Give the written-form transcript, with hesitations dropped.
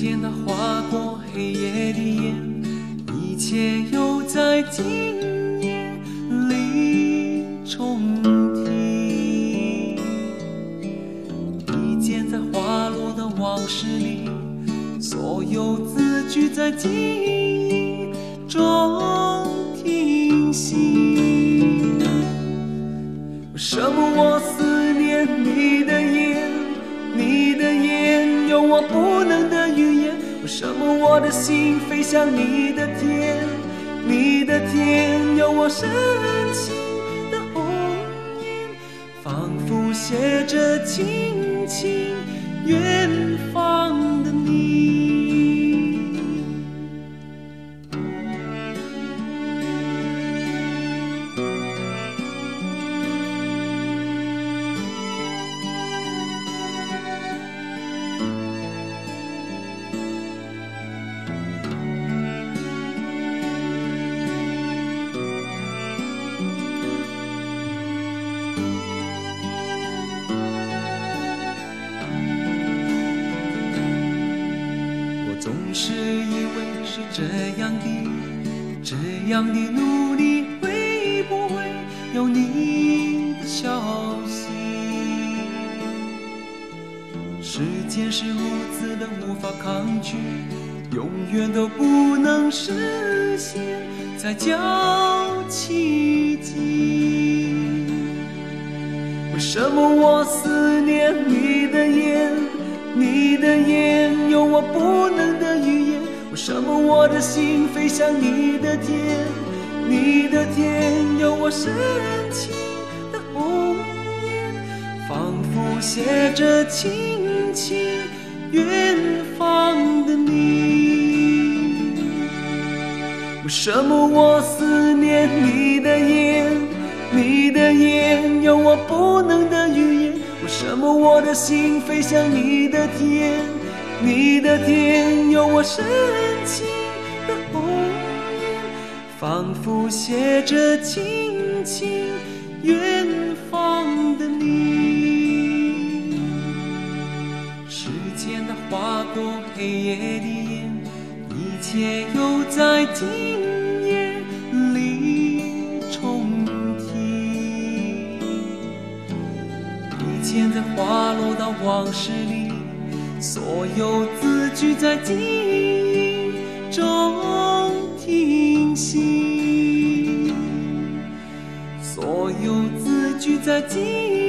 间它划过黑夜的眼，一切又在今夜里重提。笔尖在滑落的往事里，所有字句在记忆中停息。为什么我思念你的眼，你的眼有我不能的语言？为什么我的心飞向你的天，你的天有我深情的红颜，仿佛写着轻轻远方的你。总是以为是这样的努力，会不会有你的消息？时间是如此的无法抗拒，永远都不能实现，才叫奇迹。为什么我思念你的眼，你的眼有我不能的语言？为什么我的心飞向你的天，你的天有我深情的红颜，仿佛写着轻轻远方的你。为什么我思念你的眼，你的眼有我不能的语言？为什么我的心飞向你的天，你的天有我深情的红颜，仿佛写着轻轻远方的你。时间它划过黑夜的眼，一切又在今夜里重提。笔尖在滑落到往事里，所有字句在记忆中停息，所有字句在记忆